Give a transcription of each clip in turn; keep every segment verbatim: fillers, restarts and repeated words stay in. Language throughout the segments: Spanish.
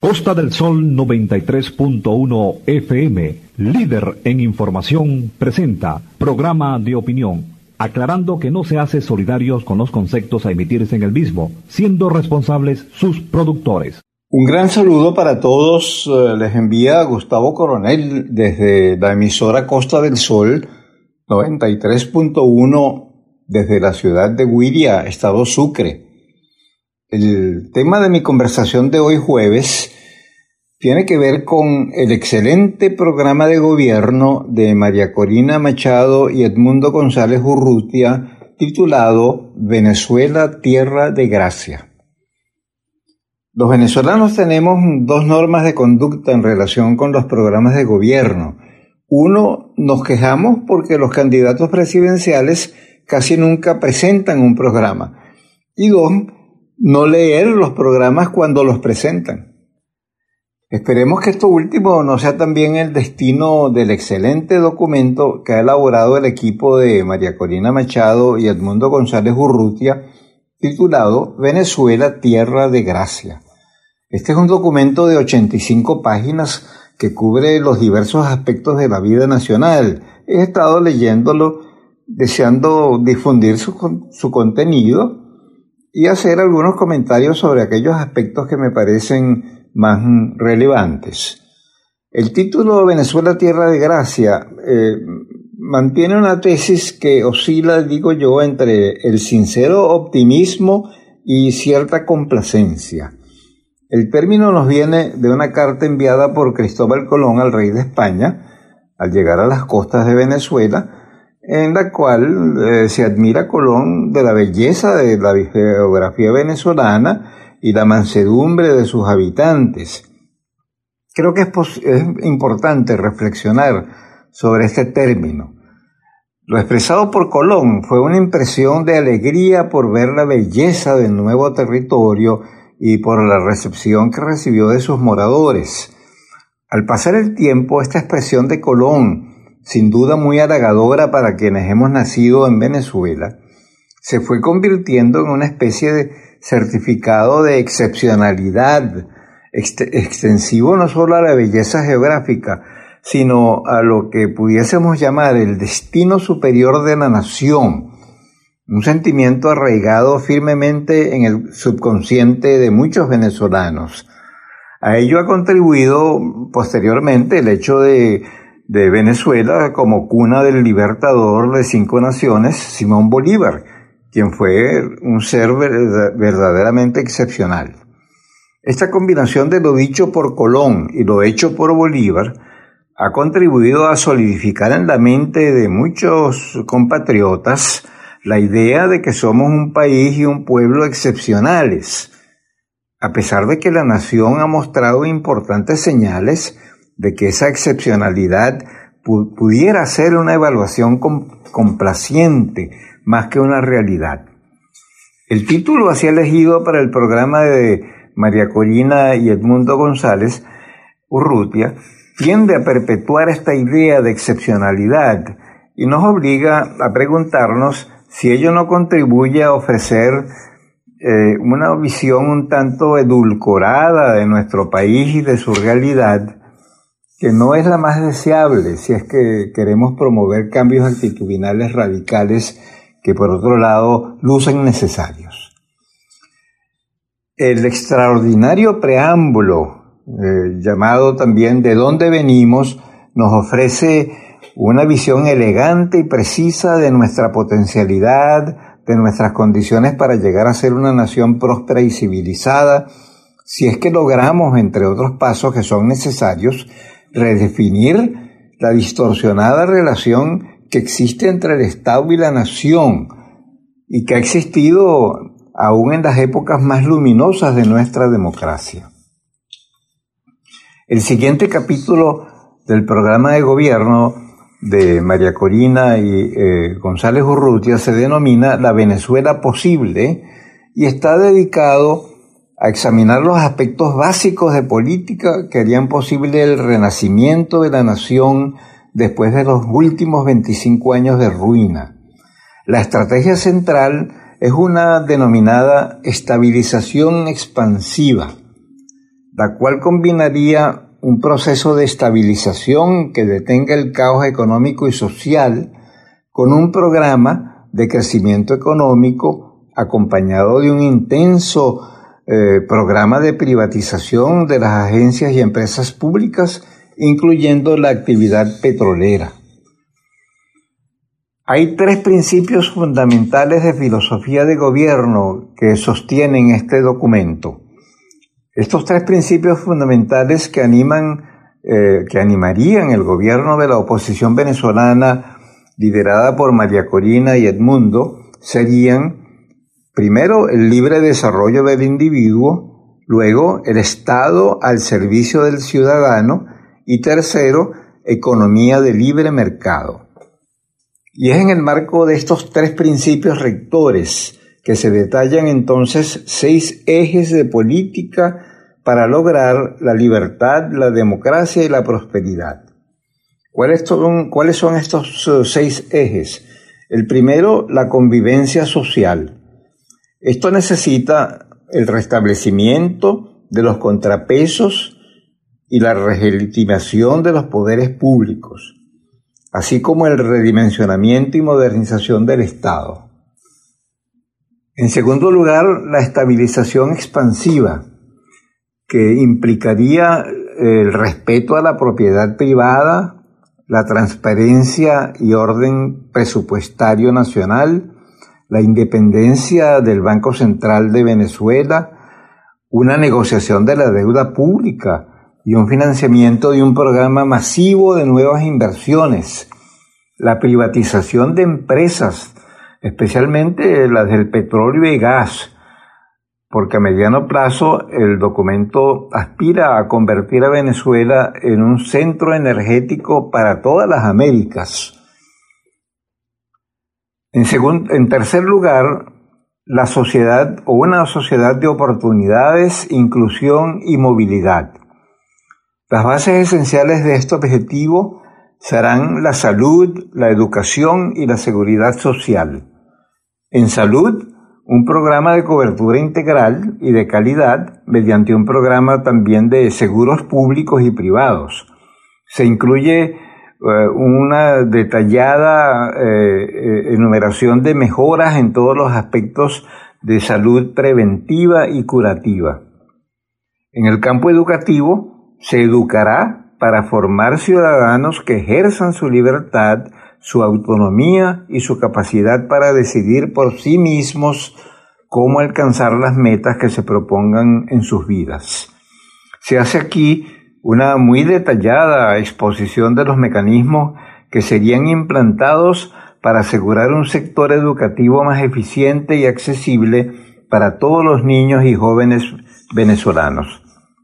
Costa del Sol noventa y tres punto uno F M, líder en información, presenta programa de opinión, aclarando que no se hace solidarios con los conceptos a emitirse en el mismo, siendo responsables sus productores. Un gran saludo para todos, les envía Gustavo Coronel desde la emisora Costa del Sol noventa y tres punto uno desde la ciudad de Huiria, estado Sucre. El tema de mi conversación de hoy jueves tiene que ver con el excelente programa de gobierno de María Corina Machado y Edmundo González Urrutia, titulado Venezuela, Tierra de Gracia. Los venezolanos tenemos dos normas de conducta en relación con los programas de gobierno. Uno, nos quejamos porque los candidatos presidenciales casi nunca presentan un programa. Y dos, no leer los programas cuando los presentan. Esperemos que esto último no sea también el destino del excelente documento que ha elaborado el equipo de María Corina Machado y Edmundo González Urrutia, titulado Venezuela, Tierra de Gracia. Este es un documento de ochenta y cinco páginas que cubre los diversos aspectos de la vida nacional. He estado leyéndolo deseando difundir su, su contenido y hacer algunos comentarios sobre aquellos aspectos que me parecen más relevantes. El título Venezuela, Tierra de Gracia eh, mantiene una tesis que oscila, digo yo, entre el sincero optimismo y cierta complacencia. El término nos viene de una carta enviada por Cristóbal Colón al rey de España al llegar a las costas de Venezuela, en la cual eh, se admira Colón de la belleza de la geografía venezolana y la mansedumbre de sus habitantes. Creo que es, pos- es importante reflexionar sobre este término. Lo expresado por Colón fue una impresión de alegría por ver la belleza del nuevo territorio y por la recepción que recibió de sus moradores. Al pasar el tiempo, esta expresión de Colón, sin duda muy halagadora para quienes hemos nacido en Venezuela, se fue convirtiendo en una especie de certificado de excepcionalidad, ext- extensivo no solo a la belleza geográfica, sino a lo que pudiésemos llamar el destino superior de la nación, un sentimiento arraigado firmemente en el subconsciente de muchos venezolanos. A ello ha contribuido posteriormente el hecho de, de Venezuela como cuna del libertador de cinco naciones, Simón Bolívar, quien fue un ser verdaderamente excepcional. Esta combinación de lo dicho por Colón y lo hecho por Bolívar ha contribuido a solidificar en la mente de muchos compatriotas la idea de que somos un país y un pueblo excepcionales, a pesar de que la nación ha mostrado importantes señales de que esa excepcionalidad pu- pudiera ser una evaluación com- complaciente, más que una realidad. El título así elegido para el programa de María Corina y Edmundo González Urrutia tiende a perpetuar esta idea de excepcionalidad y nos obliga a preguntarnos si ello no contribuye a ofrecer eh, una visión un tanto edulcorada de nuestro país y de su realidad, que no es la más deseable si es que queremos promover cambios actitudinales radicales que por otro lado lucen necesarios. El extraordinario preámbulo, eh, llamado también ¿De dónde venimos?, nos ofrece una visión elegante y precisa de nuestra potencialidad, de nuestras condiciones para llegar a ser una nación próspera y civilizada, si es que logramos, entre otros pasos que son necesarios, redefinir la distorsionada relación que existe entre el Estado y la nación y que ha existido aún en las épocas más luminosas de nuestra democracia. El siguiente capítulo del programa de gobierno de María Corina y eh, González Urrutia se denomina La Venezuela Posible y está dedicado a examinar los aspectos básicos de política que harían posible el renacimiento de la nación después de los últimos veinticinco años de ruina. La estrategia central es una denominada estabilización expansiva. la cual combinaría un proceso de estabilización que detenga el caos económico y social con un programa de crecimiento económico acompañado de un intenso eh, programa de privatización de las agencias y empresas públicas, incluyendo la actividad petrolera. Hay tres principios fundamentales de filosofía de gobierno que sostienen este documento. Estos tres principios fundamentales que animan, eh, que animarían el gobierno de la oposición venezolana liderada por María Corina y Edmundo serían, primero, el libre desarrollo del individuo, luego, el Estado al servicio del ciudadano y tercero, economía de libre mercado. Y es en el marco de estos tres principios rectores que se detallan entonces seis ejes de política para lograr la libertad, la democracia y la prosperidad. ¿Cuáles son, cuáles son estos seis ejes? El primero, la convivencia social. Esto necesita el restablecimiento de los contrapesos y la legitimación de los poderes públicos, así como el redimensionamiento y modernización del Estado. En segundo lugar, la estabilización expansiva, que implicaría el respeto a la propiedad privada, la transparencia y orden presupuestario nacional, la independencia del Banco Central de Venezuela, una negociación de la deuda pública y un financiamiento de un programa masivo de nuevas inversiones, la privatización de empresas, especialmente las del petróleo y gas, porque a mediano plazo el documento aspira a convertir a Venezuela en un centro energético para todas las Américas. En, segun, en tercer lugar, la sociedad o una sociedad de oportunidades, inclusión y movilidad. Las bases esenciales de este objetivo serán la salud, la educación y la seguridad social. En salud, un programa de cobertura integral y de calidad mediante un programa también de seguros públicos y privados. Se incluye uh, una detallada eh, enumeración de mejoras en todos los aspectos de salud preventiva y curativa. En el campo educativo se educará para formar ciudadanos que ejerzan su libertad, su autonomía y su capacidad para decidir por sí mismos cómo alcanzar las metas que se propongan en sus vidas. Se hace aquí una muy detallada exposición de los mecanismos que serían implantados para asegurar un sector educativo más eficiente y accesible para todos los niños y jóvenes venezolanos.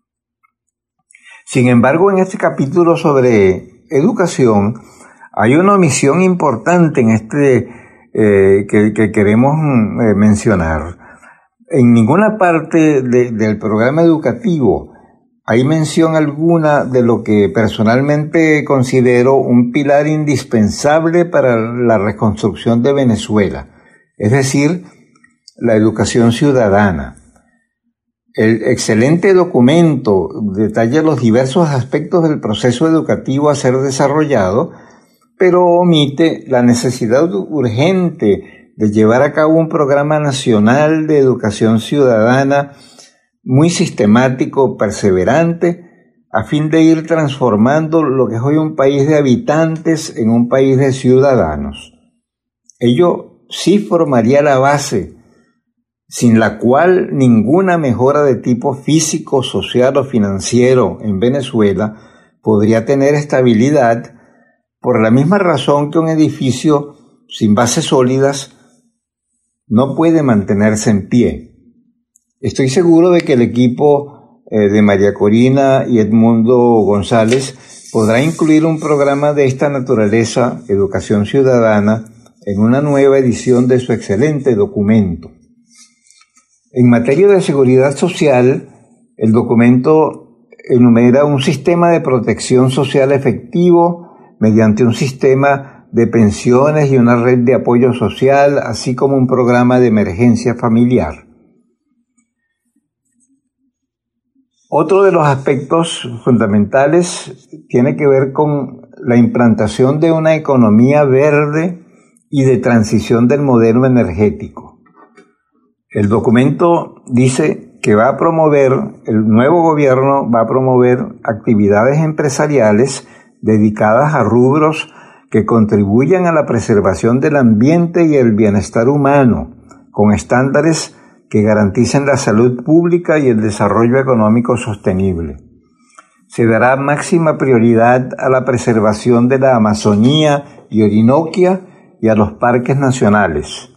Sin embargo, en este capítulo sobre educación, hay una omisión importante en este eh, que, que queremos eh, mencionar. En ninguna parte de, del programa educativo hay mención alguna de lo que personalmente considero un pilar indispensable para la reconstrucción de Venezuela, es decir, la educación ciudadana. El excelente documento detalla los diversos aspectos del proceso educativo a ser desarrollado, pero omite la necesidad urgente de llevar a cabo un programa nacional de educación ciudadana muy sistemático, perseverante, a fin de ir transformando lo que es hoy un país de habitantes en un país de ciudadanos. Ello sí formaría la base, sin la cual ninguna mejora de tipo físico, social o financiero en Venezuela podría tener estabilidad, por la misma razón que un edificio sin bases sólidas no puede mantenerse en pie. Estoy seguro de que el equipo eh, de María Corina y Edmundo González podrá incluir un programa de esta naturaleza, Educación Ciudadana, en una nueva edición de su excelente documento. En materia de seguridad social, el documento enumera un sistema de protección social efectivo mediante un sistema de pensiones y una red de apoyo social, así como un programa de emergencia familiar. Otro de los aspectos fundamentales tiene que ver con la implantación de una economía verde y de transición del modelo energético. El documento dice que va a promover, el nuevo gobierno va a promover actividades empresariales dedicadas a rubros que contribuyan a la preservación del ambiente y el bienestar humano, con estándares que garanticen la salud pública y el desarrollo económico sostenible. Se dará máxima prioridad a la preservación de la Amazonía y Orinoquia y a los parques nacionales.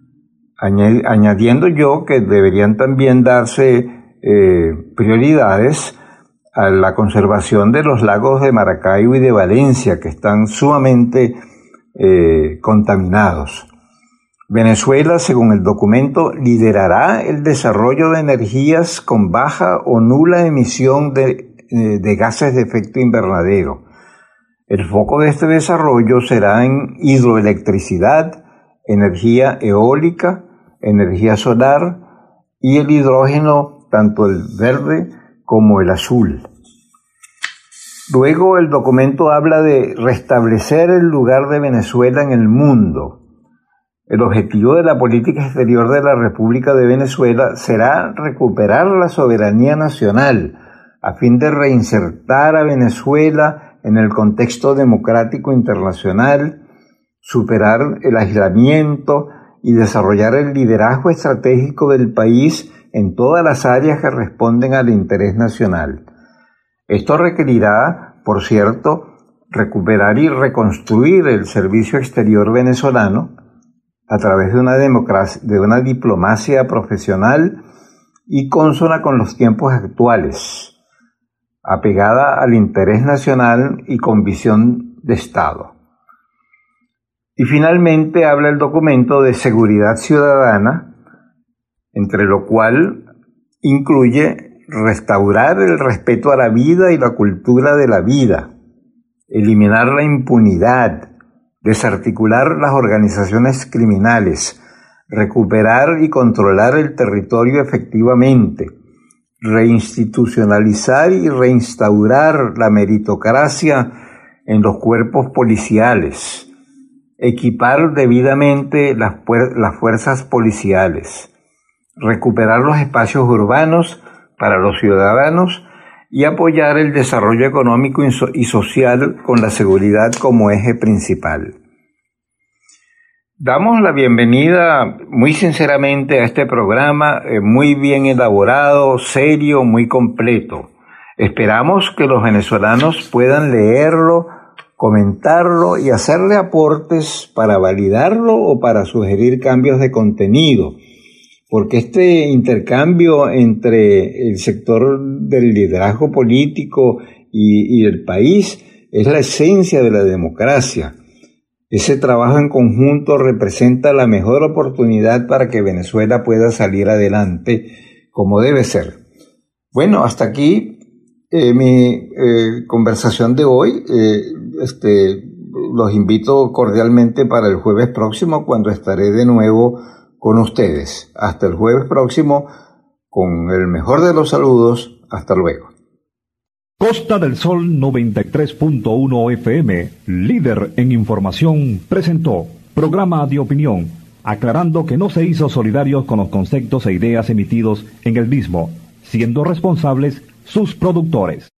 Añadiendo yo que deberían también darse eh, prioridades a la conservación de los lagos de Maracaibo y de Valencia, que están sumamente eh, contaminados. Venezuela, según el documento, liderará el desarrollo de energías con baja o nula emisión de, de gases de efecto invernadero. El foco de este desarrollo será en hidroelectricidad, energía eólica, energía solar y el hidrógeno, tanto el verde como el azul. Luego el documento habla de restablecer el lugar de Venezuela en el mundo. El objetivo de la política exterior de la República de Venezuela será recuperar la soberanía nacional a fin de reinsertar a Venezuela en el contexto democrático internacional, superar el aislamiento y desarrollar el liderazgo estratégico del país en todas las áreas que responden al interés nacional. Esto requerirá, por cierto, recuperar y reconstruir el servicio exterior venezolano a través de una democracia, de una diplomacia profesional y consona con los tiempos actuales, apegada al interés nacional y con visión de Estado. Y finalmente habla el documento de seguridad ciudadana, entre lo cual incluye restaurar el respeto a la vida y la cultura de la vida, eliminar la impunidad, desarticular las organizaciones criminales, recuperar y controlar el territorio efectivamente, reinstitucionalizar y reinstaurar la meritocracia en los cuerpos policiales, equipar debidamente las, las fuerzas policiales, recuperar los espacios urbanos para los ciudadanos y apoyar el desarrollo económico y social con la seguridad como eje principal. Damos la bienvenida muy sinceramente a este programa, eh, muy bien elaborado, serio, muy completo. Esperamos que los venezolanos puedan leerlo, comentarlo y hacerle aportes para validarlo o para sugerir cambios de contenido, porque este intercambio entre el sector del liderazgo político y, y el país es la esencia de la democracia. Ese trabajo en conjunto representa la mejor oportunidad para que Venezuela pueda salir adelante como debe ser. Bueno, hasta aquí eh, mi eh, conversación de hoy. Eh, este, los invito cordialmente para el jueves próximo, cuando estaré de nuevo con ustedes. Hasta el jueves próximo, con el mejor de los saludos. Hasta luego. Costa del Sol noventa y tres punto uno F M, líder en información, presentó programa de opinión, aclarando que no se hizo solidarios con los conceptos e ideas emitidos en el mismo, siendo responsables sus productores.